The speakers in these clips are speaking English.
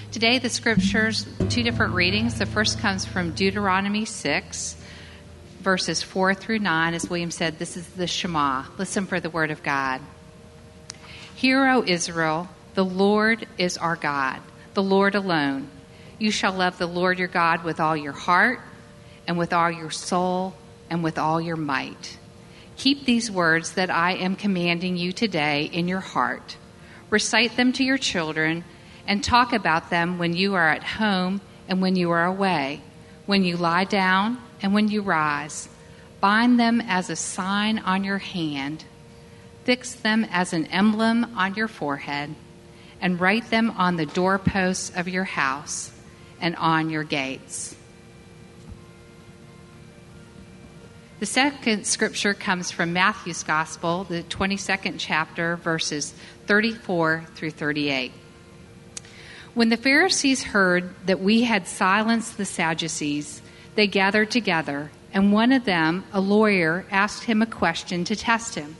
Today, the scriptures, two different readings. The first comes from Deuteronomy 6, verses 4 through 9. As William said, this is the Shema. Listen for the word of God. Hear, O Israel, the Lord is our God, the Lord alone. You shall love the Lord your God with all your heart and with all your soul and with all your might. Keep these words that I am commanding you today in your heart. Recite them to your children and talk about them when you are at home and when you are away, when you lie down and when you rise. Bind them as a sign on your hand. Fix them as an emblem on your forehead, and write them on the doorposts of your house and on your gates. The second scripture comes from Matthew's Gospel, the 22nd chapter, verses 34 through 38. When the Pharisees heard that we had silenced the Sadducees, they gathered together, and one of them, a lawyer, asked him a question to test him.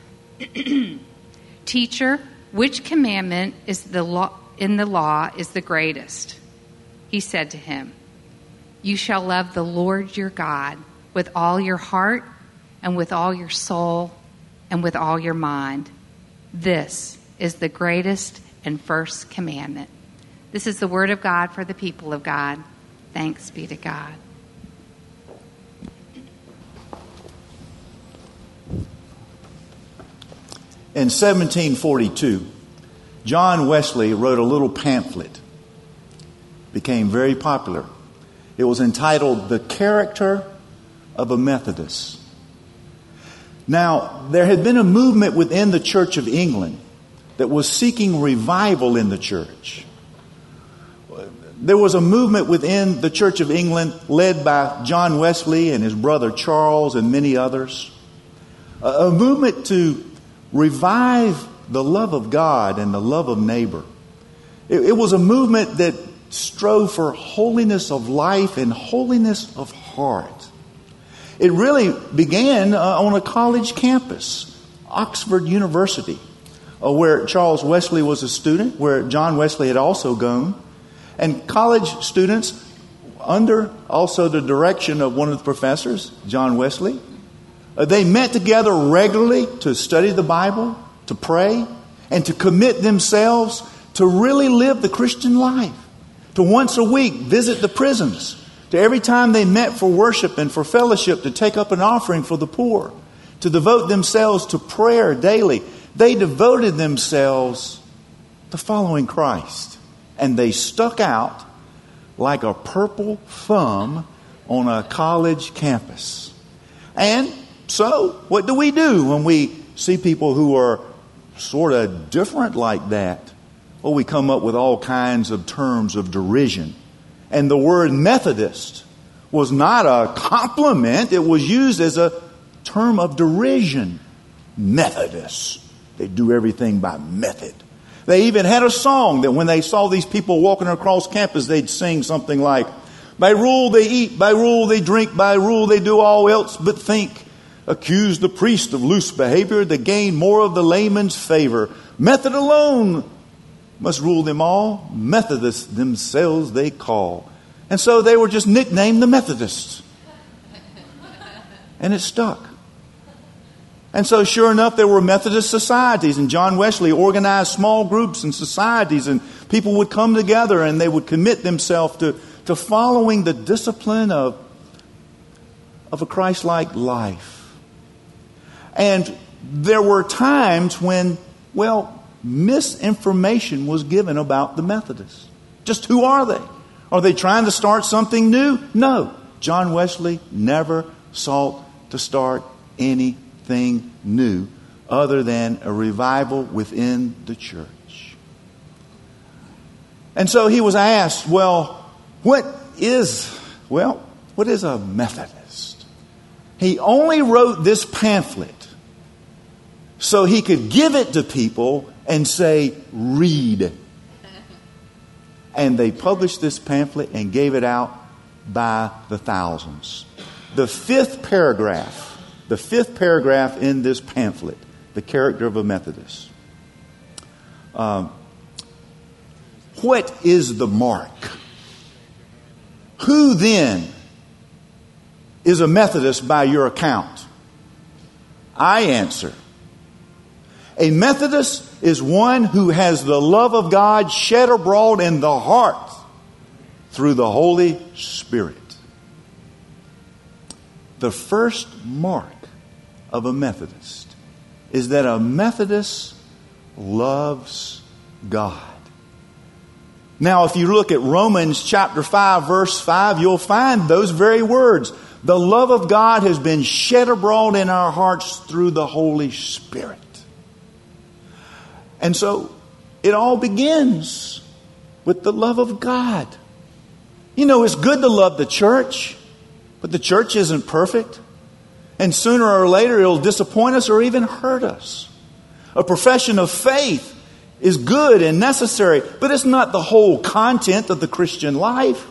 Teacher, which commandment is in the law is the greatest? He said to him, You shall love the Lord your God with all your heart and with all your soul and with all your mind. This is the greatest and first commandment. This is the word of God for the people of God. Thanks be to God. In 1742, John Wesley wrote a little pamphlet. Became very popular. It was entitled The Character of a Methodist. Now, there had been a movement within the Church of England that was seeking revival in the church. There was a movement within the Church of England led by John Wesley and his brother Charles and many others. A movement to revive the love of God and the love of neighbor. It was a movement that strove for holiness of life and holiness of heart. It really began on a college campus, Oxford University, where Charles Wesley was a student, where John Wesley had also gone. And college students, under also the direction of one of the professors, John Wesley, they met together regularly to study the Bible, to pray, and to commit themselves to really live the Christian life. To once a week visit the prisons. To every time they met for worship and for fellowship to take up an offering for the poor. To devote themselves to prayer daily. They devoted themselves to following Christ. And they stuck out like a purple thumb on a college campus. And so, what do we do when we see people who are sort of different like that? Well, we come up with all kinds of terms of derision. And the word Methodist was not a compliment. It was used as a term of derision. Methodists. They do everything by method. They even had a song that when they saw these people walking across campus, they'd sing something like, By rule they eat, by rule they drink, by rule they do all else but think. Accuse the priest of loose behavior to gain more of the layman's favor. Method alone must rule them all. Methodists themselves they call. And so they were just nicknamed the Methodists. And it stuck. And so sure enough, there were Methodist societies, and John Wesley organized small groups and societies, and people would come together and they would commit themselves to following the discipline of a Christ-like life. And there were times when, misinformation was given about the Methodists. Just who are they? Are they trying to start something new? No. John Wesley never sought to start anything new other than a revival within the church. And so he was asked, what is a Methodist? He only wrote this pamphlet so he could give it to people and say, read. And they published this pamphlet and gave it out by the thousands. The fifth paragraph in this pamphlet, The Character of a Methodist. what is the mark? Who then is a Methodist by your account? I answer, a Methodist is one who has the love of God shed abroad in the heart through the Holy Spirit. The first mark of a Methodist is that a Methodist loves God. Now, if you look at Romans chapter 5, verse 5, you'll find those very words. The love of God has been shed abroad in our hearts through the Holy Spirit. And so it all begins with the love of God. You know, it's good to love the church, but the church isn't perfect. And sooner or later it'll disappoint us or even hurt us. A profession of faith is good and necessary, but it's not the whole content of the Christian life.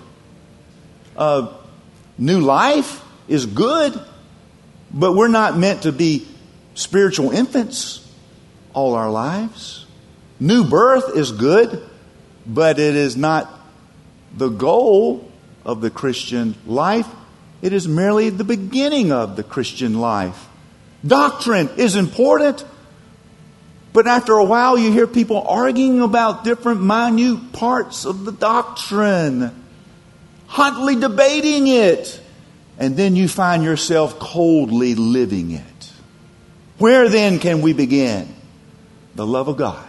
New life is good, but we're not meant to be spiritual infants all our lives. New birth is good, but it is not the goal of the Christian life. It is merely the beginning of the Christian life. Doctrine is important, but after a while you hear people arguing about different minute parts of the doctrine, hotly debating it, and then you find yourself coldly living it. Where then can we begin? The love of God.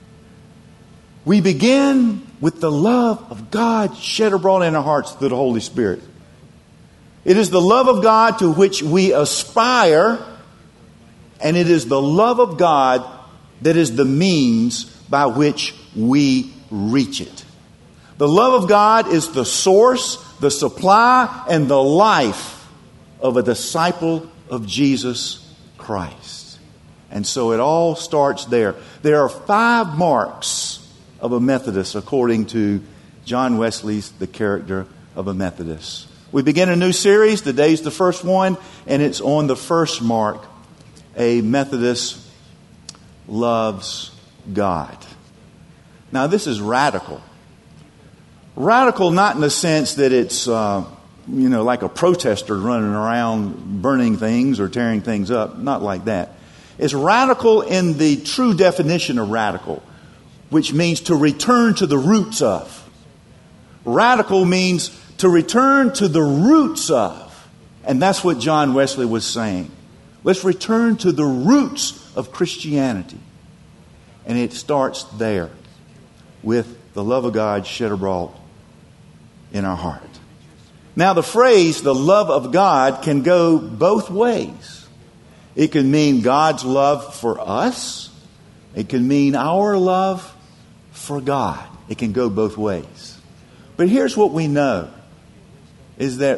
We begin with the love of God shed abroad in our hearts through the Holy Spirit. It is the love of God to which we aspire, and it is the love of God that is the means by which we reach it. The love of God is the source, the supply, and the life of a disciple of Jesus Christ. And so it all starts there. There are 5 marks of a Methodist according to John Wesley's The Character of a Methodist. We begin a new series. Today's the first one, and it's on the first mark. A Methodist loves God. Now, this is radical. Radical not in the sense that it's, like a protester running around burning things or tearing things up. Not like that. It's radical in the true definition of radical, which means to return to the roots of. Radical means to return to the roots of. And that's what John Wesley was saying. Let's return to the roots of Christianity. And it starts there with the love of God shed abroad in our heart. Now, the phrase, the love of God, can go both ways. It can mean God's love for us. It can mean our love for God. It can go both ways. But here's what we know, is that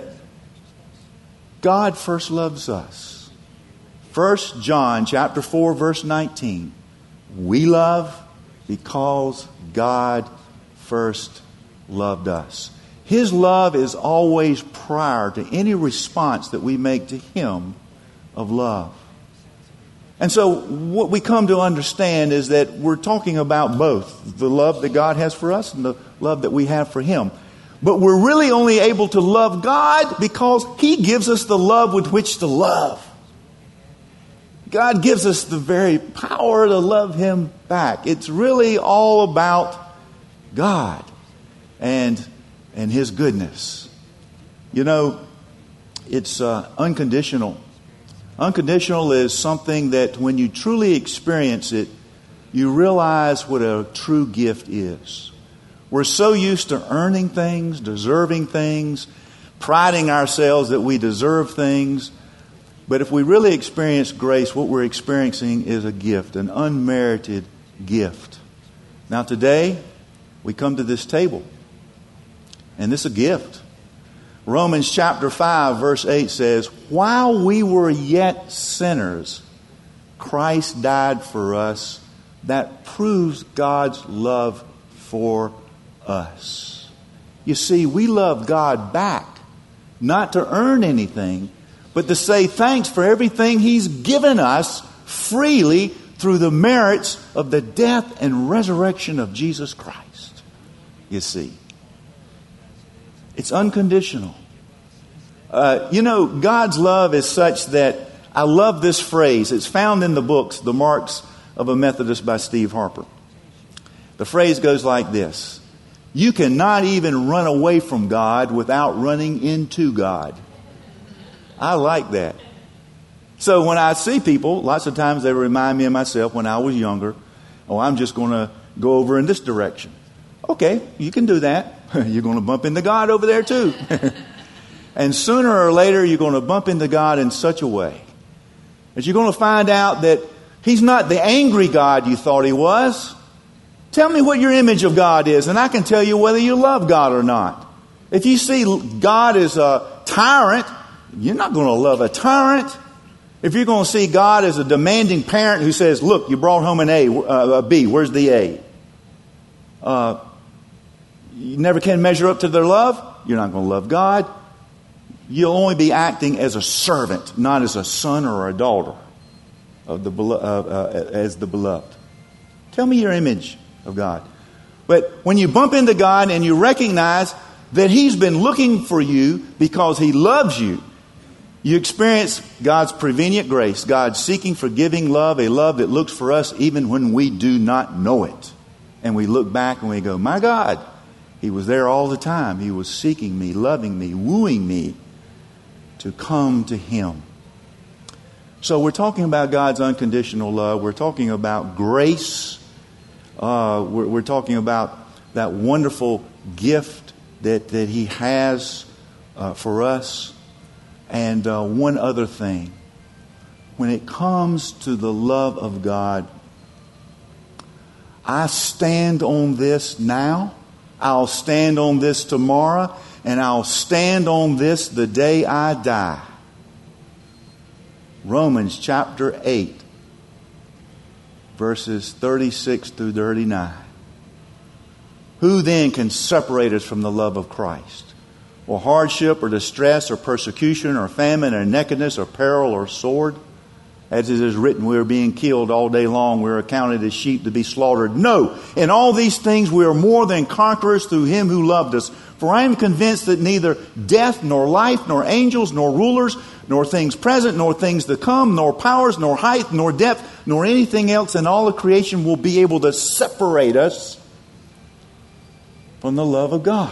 God first loves us. 1 John chapter 4, verse 19. We love because God first loved us. His love is always prior to any response that we make to Him of love. And so what we come to understand is that we're talking about both the love that God has for us and the love that we have for Him. But we're really only able to love God because He gives us the love with which to love. God gives us the very power to love Him back. It's really all about God and His goodness. You know, it's unconditional. Unconditional is something that when you truly experience it, you realize what a true gift is. We're so used to earning things, deserving things, priding ourselves that we deserve things. But if we really experience grace, what we're experiencing is a gift, an unmerited gift. Now today, we come to this table, and this is a gift. Romans chapter 5, verse 8 says, while we were yet sinners, Christ died for us. That proves God's love for us. You see, we love God back, not to earn anything, but to say thanks for everything He's given us freely through the merits of the death and resurrection of Jesus Christ. you see. It's unconditional. God's love is such that I love this phrase. It's found in the books, The Marks of a Methodist by Steve Harper. The phrase goes like this: you cannot even run away from God without running into God. I like that. So when I see people, lots of times they remind me of myself when I was younger. Oh, I'm just going to go over in this direction. Okay, you can do that. You're going to bump into God over there too. And sooner or later, you're going to bump into God in such a way that you're going to find out that He's not the angry God you thought He was. Tell me what your image of God is, and I can tell you whether you love God or not. If you see God as a tyrant, you're not going to love a tyrant. If you're going to see God as a demanding parent who says, look, you brought home a B, where's the A? You never can measure up to their love, you're not going to love God. You'll only be acting as a servant, not as a son or a daughter of as the beloved. Tell me your image of God. But when you bump into God and you recognize that He's been looking for you because He loves you, you experience God's prevenient grace, God's seeking, forgiving love, a love that looks for us even when we do not know it. And we look back and we go, my God, He was there all the time. He was seeking me, loving me, wooing me to come to Him. So we're talking about God's unconditional love. We're talking about grace. We're talking about that wonderful gift that He has for us. And one other thing. When it comes to the love of God, I stand on this now. I'll stand on this tomorrow. And I'll stand on this the day I die. Romans chapter 8, verses 36 through 39. Who then can separate us from the love of Christ? Or hardship, or distress, or persecution, or famine, or nakedness, or peril, or sword? As it is written, we are being killed all day long. We are accounted as sheep to be slaughtered. No, in all these things we are more than conquerors through Him who loved us. For I am convinced that neither death, nor life, nor angels, nor rulers, nor things present, nor things to come, nor powers, nor height, nor depth, nor anything else in all of creation will be able to separate us from the love of God.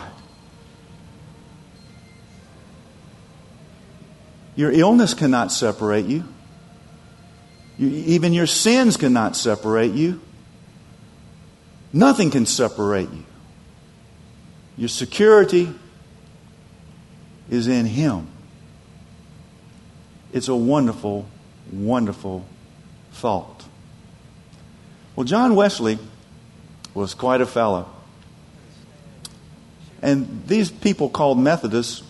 Your illness cannot separate you. Even your sins cannot separate you. Nothing can separate you. Your security is in Him. It's a wonderful, wonderful thought. Well, John Wesley was quite a fellow. And these people called Methodists,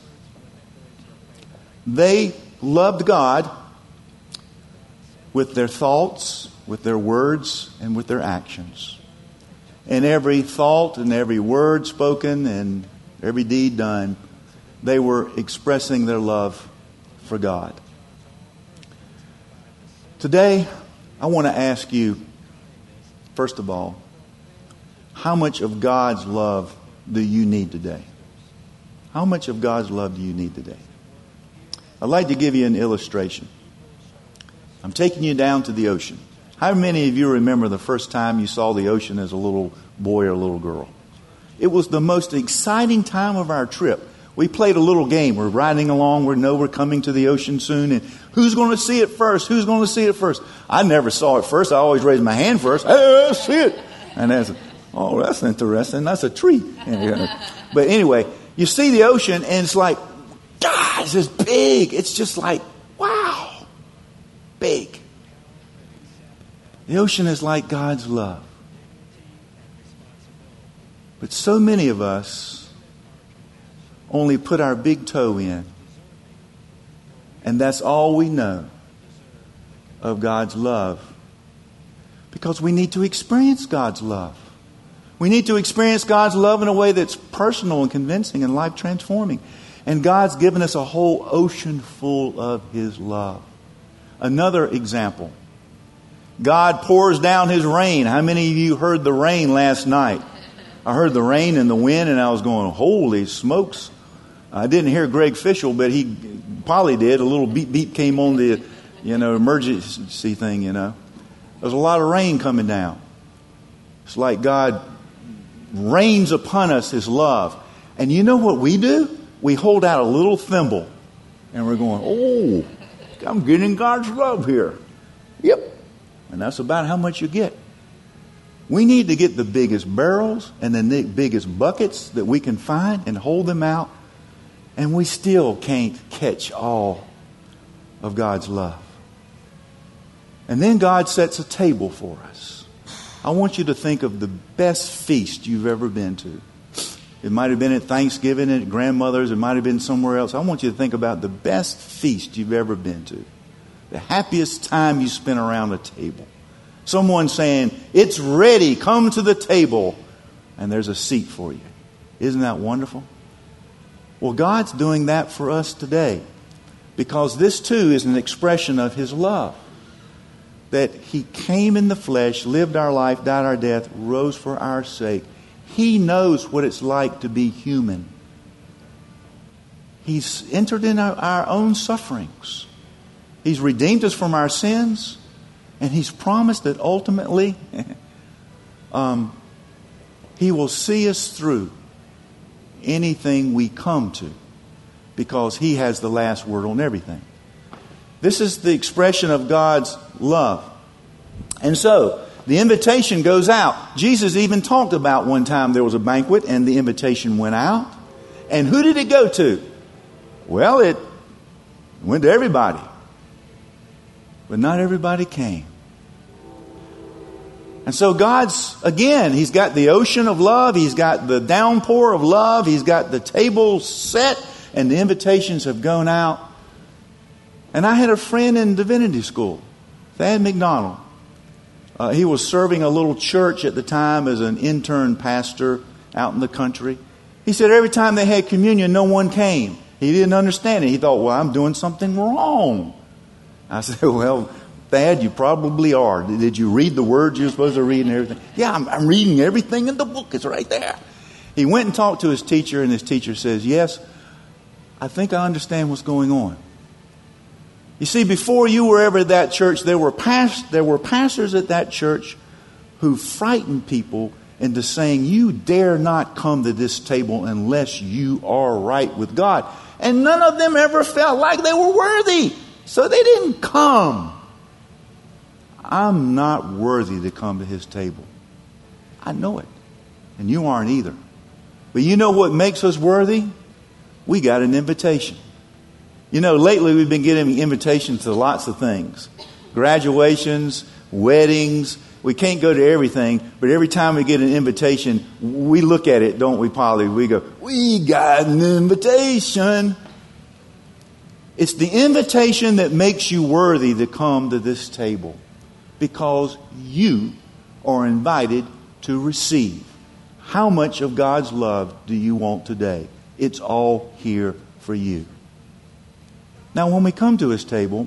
they loved God with their thoughts, with their words, and with their actions. And every thought and every word spoken and every deed done, they were expressing their love for God. Today, I want to ask you, first of all, how much of God's love do you need today? How much of God's love do you need today? I'd like to give you an illustration. I'm taking you down to the ocean. How many of you remember the first time you saw the ocean as a little boy or a little girl? It was the most exciting time of our trip. We played a little game. We're riding along. We know we're coming to the ocean soon. And who's going to see it first? Who's going to see it first? I never saw it first. I always raised my hand first. Hey, let's see it. And that's interesting. That's a tree. But anyway, you see the ocean and it's like, God, it's just big. It's just like, wow. Big. The ocean is like God's love. But so many of us only put our big toe in. And that's all we know of God's love. Because we need to experience God's love. We need to experience God's love in a way that's personal and convincing and life transforming. And God's given us a whole ocean full of His love. Another example. God pours down His rain. How many of you heard the rain last night? I heard the rain and the wind, and I was going, holy smokes. I didn't hear Greg Fishel, but he probably did. A little beep beep came on the, emergency thing, There's a lot of rain coming down. It's like God rains upon us His love. And you know what we do? We hold out a little thimble, and we're going, oh, I'm getting God's love here. Yep. And that's about how much you get. We need to get the biggest barrels and the biggest buckets that we can find and hold them out. And we still can't catch all of God's love. And then God sets a table for us. I want you to think of the best feast you've ever been to. It might have been at Thanksgiving at grandmother's. It might have been somewhere else. I want you to think about the best feast you've ever been to. The happiest time you spent around a table. Someone saying, it's ready, come to the table. And there's a seat for you. Isn't that wonderful? Well, God's doing that for us today. Because this too is an expression of His love. That He came in the flesh, lived our life, died our death, rose for our sake. He knows what it's like to be human. He's entered in our own sufferings. He's redeemed us from our sins. And He's promised that ultimately He will see us through anything we come to, because He has the last word on everything. This is the expression of God's love. And so, the invitation goes out. Jesus even talked about one time there was a banquet and the invitation went out. And who did it go to? Well, it went to everybody. But not everybody came. And so God's, again, He's got the ocean of love. He's got the downpour of love. He's got the table set and the invitations have gone out. And I had a friend in divinity school, Thad McDonald. He was serving a little church at the time as an intern pastor out in the country. He said every time they had communion, no one came. He didn't understand it. He thought, well, I'm doing something wrong. I said, well, Thad, you probably are. Did you read the words you're supposed to read and everything? Yeah, I'm reading everything in the book. It's right there. He went and talked to his teacher, and his teacher says, yes, I think I understand what's going on. You see, before you were ever at that church, there were pastors at that church who frightened people into saying, you dare not come to this table unless you are right with God. And none of them ever felt like they were worthy. So they didn't come. I'm not worthy to come to His table. I know it. And you aren't either. But you know what makes us worthy? We got an invitation. You know, lately we've been getting invitations to lots of things. Graduations, weddings. We can't go to everything, but every time we get an invitation, we look at it, don't we, Polly? We go, we got an invitation. It's the invitation that makes you worthy to come to this table, because you are invited to receive. How much of God's love do you want today? It's all here for you. Now, when we come to His table,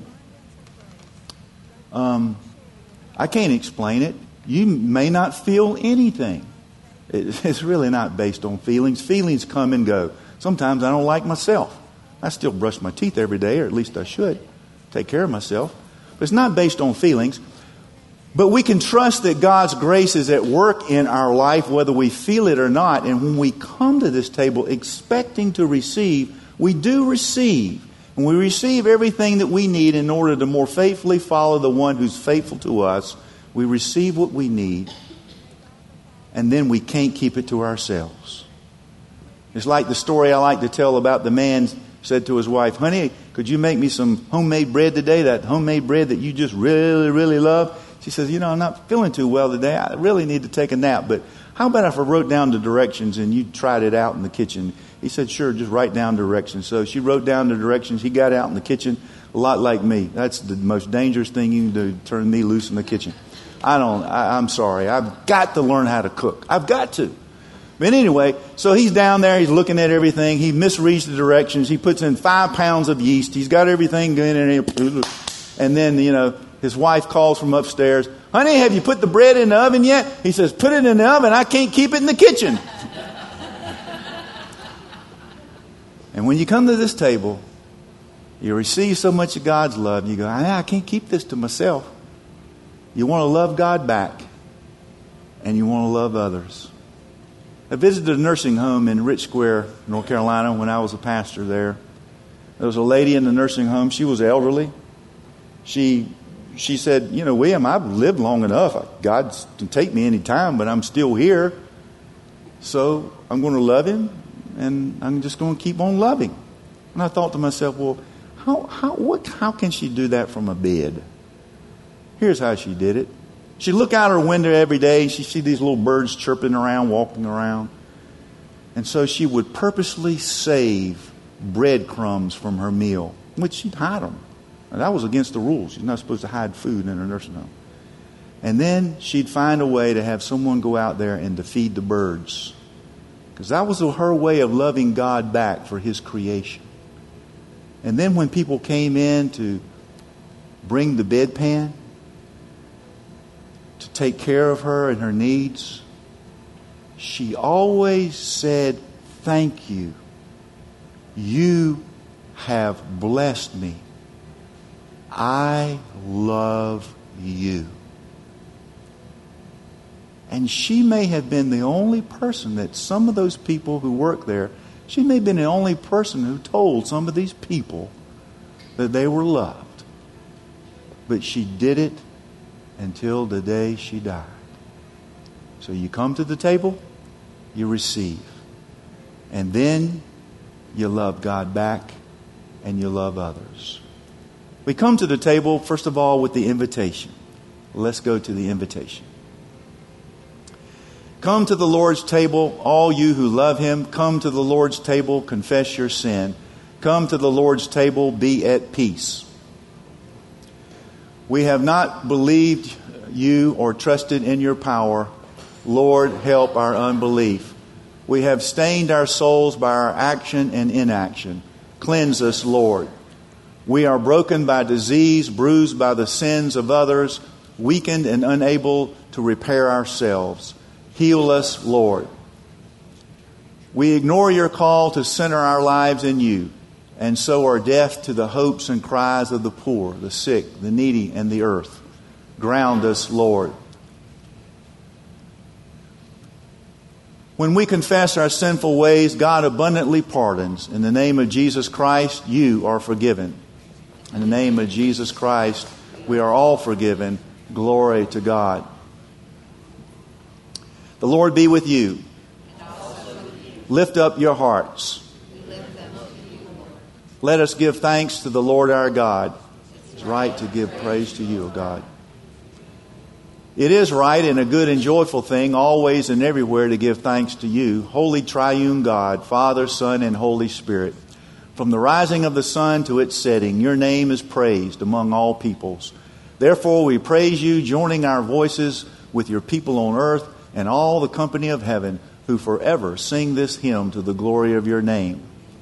I can't explain it. You may not feel anything. It's really not based on feelings. Feelings come and go. Sometimes I don't like myself. I still brush my teeth every day, or at least I should. Take care of myself. But it's not based on feelings. But we can trust that God's grace is at work in our life, whether we feel it or not. And when we come to this table expecting to receive, we do receive. And we receive everything that we need in order to more faithfully follow the one who's faithful to us. We receive what we need. And then we can't keep it to ourselves. It's like the story I like to tell about the man said to his wife, honey, could you make me some homemade bread today? That homemade bread that you just really, really love? She says, I'm not feeling too well today. I really need to take a nap. But how about if I wrote down the directions and you tried it out in the kitchen? He said, sure, just write down directions. So she wrote down the directions. He got out in the kitchen, a lot like me. That's the most dangerous thing you can do, turn me loose in the kitchen. I'm sorry. I've got to learn how to cook. I've got to. But anyway, so he's down there. He's looking at everything. He misreads the directions. He puts in 5 pounds of yeast. He's got everything going in. And then, his wife calls from upstairs, "Honey, have you put the bread in the oven yet?" He says, "Put it in the oven. I can't keep it in the kitchen." And when you come to this table, you receive so much of God's love, you go, I can't keep this to myself. You want to love God back, and you want to love others. I visited a nursing home in Rich Square, North Carolina, when I was a pastor there. There was a lady in the nursing home. She was elderly. She said, "William, I've lived long enough. God can take me any time, but I'm still here. So I'm going to love him, and I'm just going to keep on loving." And I thought to myself, well, how can she do that from a bed? Here's how she did it. She'd look out her window every day, and she'd see these little birds chirping around, walking around. And so she would purposely save breadcrumbs from her meal, which she'd hide them. And that was against the rules. You're not supposed to hide food in a nursing home. And then she'd find a way to have someone go out there and to feed the birds. Because that was her way of loving God back for his creation. And then when people came in to bring the bedpan, to take care of her and her needs, she always said, "Thank you. You have blessed me. I love you." And she may have been the only person that some of those people who work there, she may have been the only person who told some of these people that they were loved. But she did it until the day she died. So you come to the table, you receive. And then you love God back and you love others. We come to the table, first of all, with the invitation. Let's go to the invitation. Come to the Lord's table, all you who love him. Come to the Lord's table, confess your sin. Come to the Lord's table, be at peace. We have not believed you or trusted in your power. Lord, help our unbelief. We have stained our souls by our action and inaction. Cleanse us, Lord. We are broken by disease, bruised by the sins of others, weakened and unable to repair ourselves. Heal us, Lord. We ignore your call to center our lives in you, and so are deaf to the hopes and cries of the poor, the sick, the needy, and the earth. Ground us, Lord. When we confess our sinful ways, God abundantly pardons. In the name of Jesus Christ, you are forgiven. In the name of Jesus Christ, we are all forgiven. Glory to God. The Lord be with you. Lift up your hearts. Let us give thanks to the Lord our God. It's right to give praise to you, O God. It is right and a good and joyful thing, always and everywhere, to give thanks to you, Holy Triune God, Father, Son, and Holy Spirit. From the rising of the sun to its setting, your name is praised among all peoples. Therefore we praise you, joining our voices with your people on earth and all the company of heaven, who forever sing this hymn to the glory of your name.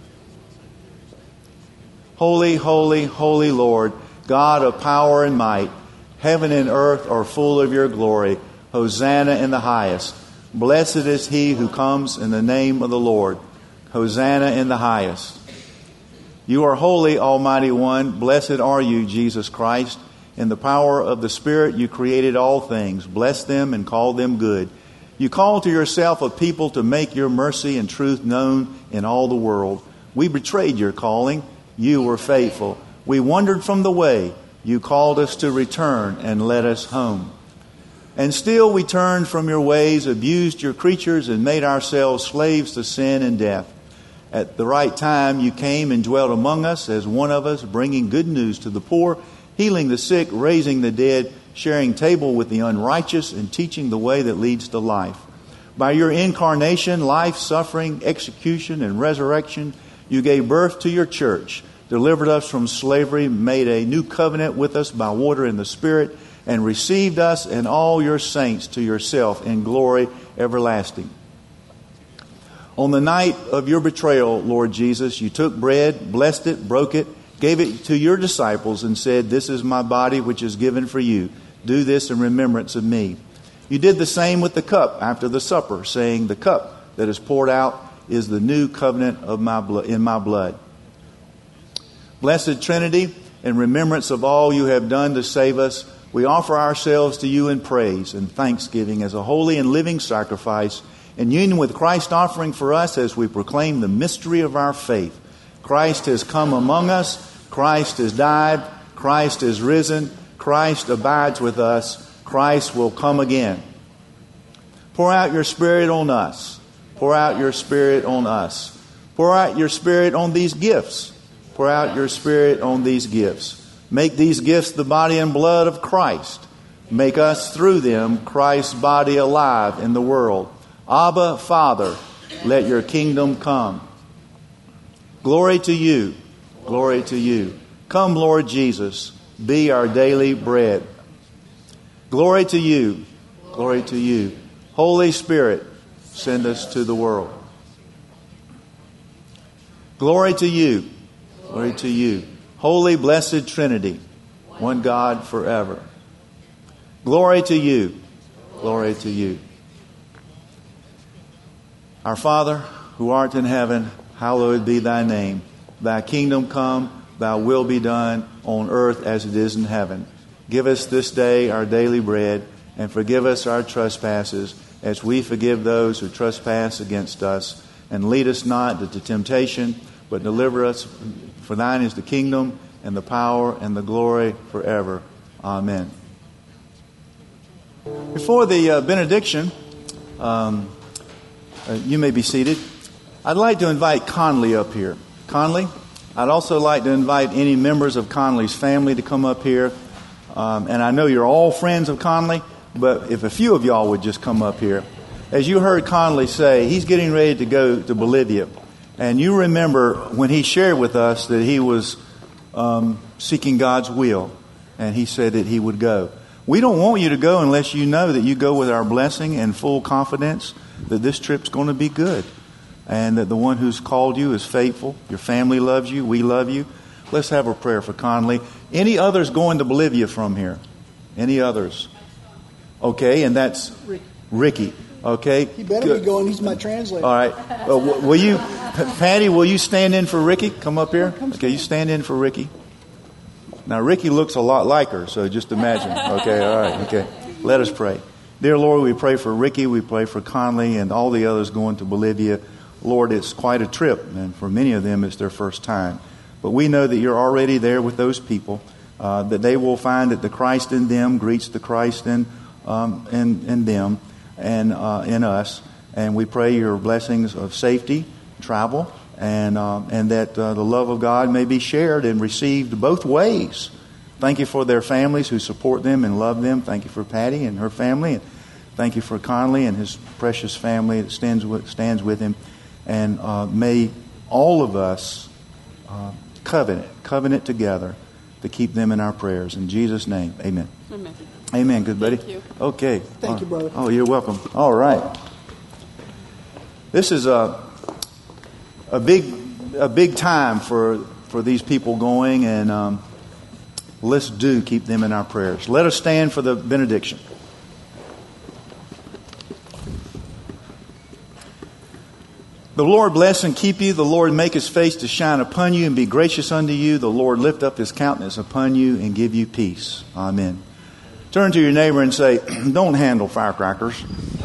Holy, holy, holy Lord, God of power and might, heaven and earth are full of your glory. Hosanna in the highest. Blessed is he who comes in the name of the Lord. Hosanna in the highest. You are holy, Almighty One. Blessed are you, Jesus Christ. In the power of the Spirit, you created all things. Bless them and call them good. You called to yourself a people to make your mercy and truth known in all the world. We betrayed your calling. You were faithful. We wandered from the way. You called us to return and led us home. And still we turned from your ways, abused your creatures, and made ourselves slaves to sin and death. At the right time, you came and dwelt among us as one of us, bringing good news to the poor, healing the sick, raising the dead, sharing table with the unrighteous, and teaching the way that leads to life. By your incarnation, life, suffering, execution, and resurrection, you gave birth to your church, delivered us from slavery, made a new covenant with us by water and the Spirit, and received us and all your saints to yourself in glory everlasting. On the night of your betrayal, Lord Jesus, you took bread, blessed it, broke it, gave it to your disciples and said, "This is my body which is given for you. Do this in remembrance of me." You did the same with the cup after the supper, saying, "The cup that is poured out is the new covenant of my blood, in my blood." Blessed Trinity, in remembrance of all you have done to save us, we offer ourselves to you in praise and thanksgiving as a holy and living sacrifice in union with Christ's offering for us as we proclaim the mystery of our faith. Christ has come among us. Christ has died. Christ is risen. Christ abides with us. Christ will come again. Pour out your Spirit on us. Pour out your Spirit on us. Pour out your Spirit on these gifts. Pour out your Spirit on these gifts. Make these gifts the body and blood of Christ. Make us through them Christ's body alive in the world. Abba, Father, let your kingdom come. Glory to you. Glory to you. Come, Lord Jesus, be our daily bread. Glory to you. Glory to you. Holy Spirit, send us to the world. Glory to you. Glory to you. Holy, blessed Trinity, one God forever. Glory to you. Glory to you. Our Father, who art in heaven, hallowed be thy name. Thy kingdom come, thy will be done on earth as it is in heaven. Give us this day our daily bread, and forgive us our trespasses, as we forgive those who trespass against us. And lead us not into temptation, but deliver us. For thine is the kingdom, and the power, and the glory forever. Amen. Before the benediction, you may be seated. I'd like to invite Conley up here. Conley, I'd also like to invite any members of Conley's family to come up here. And I know you're all friends of Conley, but if a few of y'all would just come up here. As you heard Conley say, he's getting ready to go to Bolivia. And you remember when he shared with us that he was seeking God's will, and he said that he would go. We don't want you to go unless you know that you go with our blessing and full confidence that this trip's going to be good, and that the one who's called you is faithful. Your family loves you. We love you. Let's have a prayer for Conley. Any others going to Bolivia from here? Any others? Okay, and that's Ricky. Okay. He better be going. He's my translator. All right. Will you, Patty, will you stand in for Ricky? Come up here. Okay, you stand in for Ricky. Now, Ricky looks a lot like her, so just imagine. Okay, all right. Okay. Let us pray. Dear Lord, we pray for Ricky. We pray for Conley and all the others going to Bolivia. Lord, it's quite a trip, and for many of them, it's their first time. But we know that you're already there with those people, that they will find that the Christ in them greets the Christ in them and in us. And we pray your blessings of safety, travel, and that the love of God may be shared and received both ways. Thank you for their families who support them and love them. Thank you for Patty and her family. And thank you for Conley and his precious family that stands with him. And may all of us covenant together to keep them in our prayers. In Jesus' name, amen. Amen. Amen, good buddy. Thank you. Okay. Thank you, brother. Oh, you're welcome. All right. This is a big time for these people going, and let's keep them in our prayers. Let us stand for the benediction. The Lord bless and keep you. The Lord make his face to shine upon you and be gracious unto you. The Lord lift up his countenance upon you and give you peace. Amen. Turn to your neighbor and say, don't handle firecrackers.